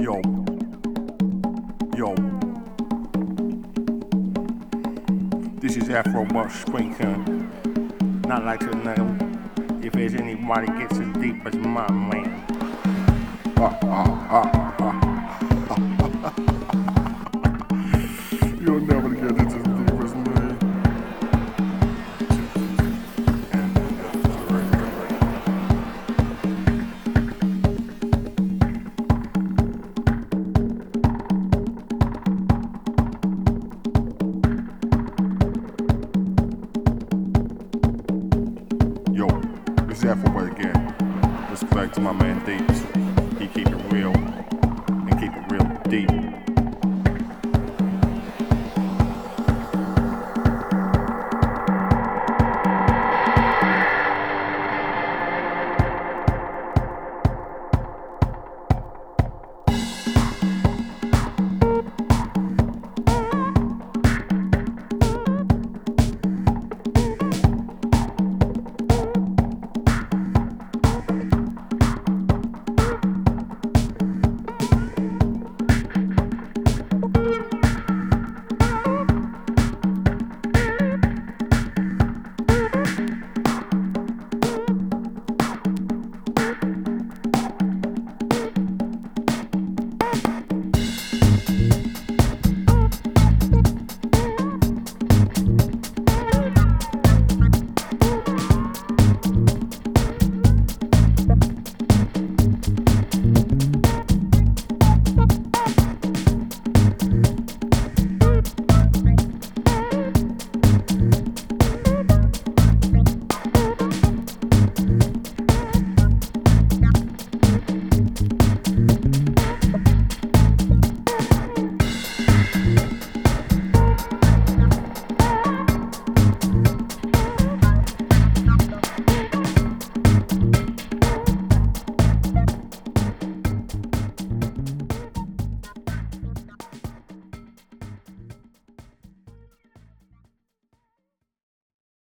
Yo, yo, this is Afro Bush Sprinkle. Not like to know if there's anybody gets as deep as my man. You'll never get it as deep as me. Yo, this is Afro Boy again. Respect to my man Deeps. He keep it real.